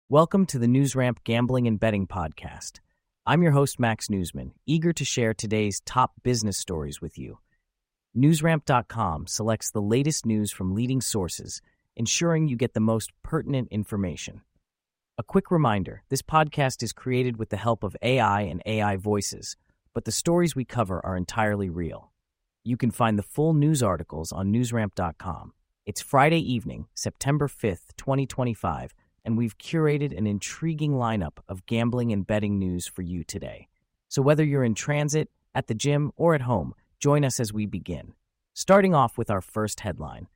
Welcome to the NewsRamp Gambling and Betting Podcast. I'm your host, Max Newsman, eager to share today's top business stories with you. NewsRamp.com selects the latest news from leading sources, ensuring you get the most pertinent information. A quick reminder, this podcast is created with the help of AI and AI voices, but the stories we cover are entirely real. You can find the full news articles on NewsRamp.com. It's Friday evening, September 5th, 2025, and we've curated an intriguing lineup of gambling and betting news for you today. So whether you're in transit, at the gym, or at home, join us as we begin. Starting off with our first headline.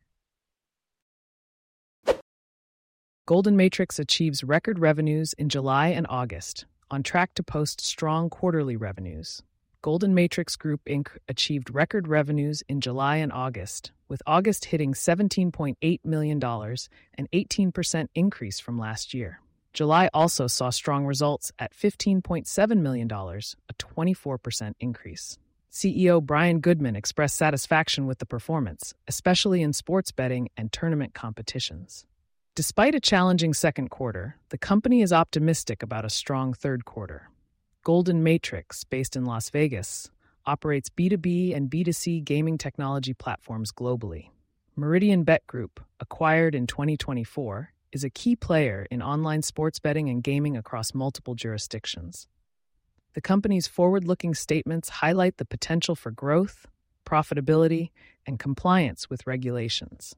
Golden Matrix achieves record revenues in July and August, on track to post strong quarterly revenues. Golden Matrix Group, Inc. achieved record revenues in July and August, with August hitting $17.8 million, an 18% increase from last year. July also saw strong results at $15.7 million, a 24% increase. CEO Brian Goodman expressed satisfaction with the performance, especially in sports betting and tournament competitions. Despite a challenging second quarter, the company is optimistic about a strong third quarter. Golden Matrix, based in Las Vegas, operates B2B and B2C gaming technology platforms globally. Meridian Bet Group, acquired in 2024, is a key player in online sports betting and gaming across multiple jurisdictions. The company's forward-looking statements highlight the potential for growth, profitability, and compliance with regulations.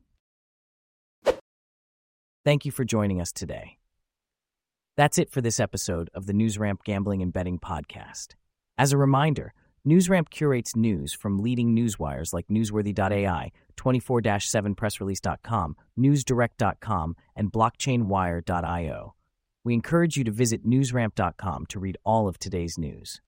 Thank you for joining us today. That's it for this episode of the NewsRamp Gambling and Betting Podcast. As a reminder, NewsRamp curates news from leading newswires like Newsworthy.ai, 24/7pressrelease.com, NewsDirect.com, and BlockchainWire.io. We encourage you to visit NewsRamp.com to read all of today's news.